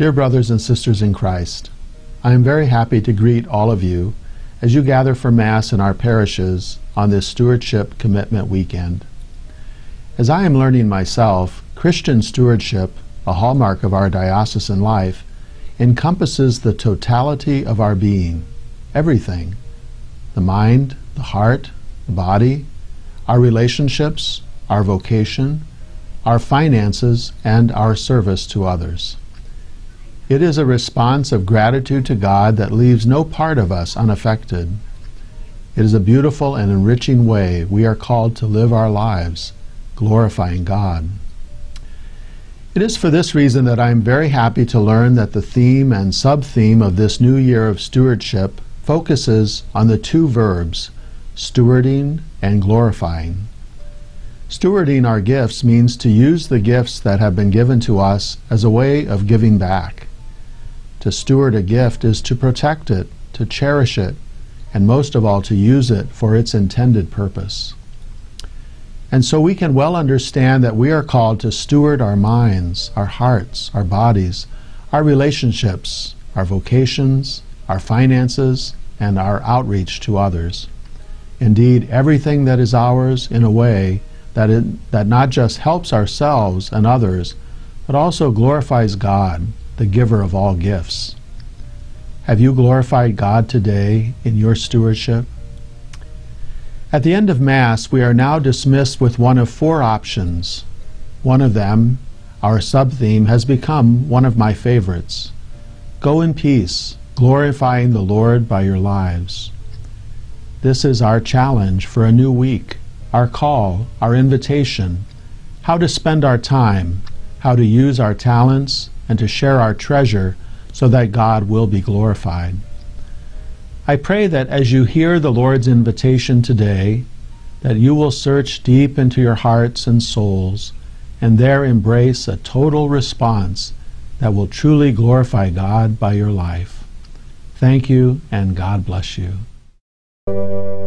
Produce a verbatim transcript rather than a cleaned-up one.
Dear brothers and sisters in Christ, I am very happy to greet all of you as you gather for Mass in our parishes on this Stewardship Commitment Weekend. As I am learning myself, Christian stewardship, a hallmark of our diocesan life, encompasses the totality of our being, everything: the mind, the heart, the body, our relationships, our vocation, our finances, and our service to others. It is a response of gratitude to God that leaves no part of us unaffected. It is a beautiful and enriching way we are called to live our lives, glorifying God. It is for this reason that I am very happy to learn that the theme and sub-theme of this new year of stewardship focuses on the two verbs, stewarding and glorifying. Stewarding our gifts means to use the gifts that have been given to us as a way of giving back. To steward a gift is to protect it, to cherish it, and most of all to use it for its intended purpose. And so we can well understand that we are called to steward our minds, our hearts, our bodies, our relationships, our vocations, our finances, and our outreach to others. Indeed, everything that is ours in a way that, it, that not just helps ourselves and others, but also glorifies God, the giver of all gifts. Have you glorified God today in your stewardship? At the end of Mass, we are now dismissed with one of four options. One of them, our sub-theme, has become one of my favorites. Go in peace, glorifying the Lord by your lives. This is our challenge for a new week, our call, our invitation, how to spend our time, how to use our talents, and to share our treasure so that God will be glorified. I pray that as you hear the Lord's invitation today, that you will search deep into your hearts and souls and there embrace a total response that will truly glorify God by your life. Thank you, and God bless you.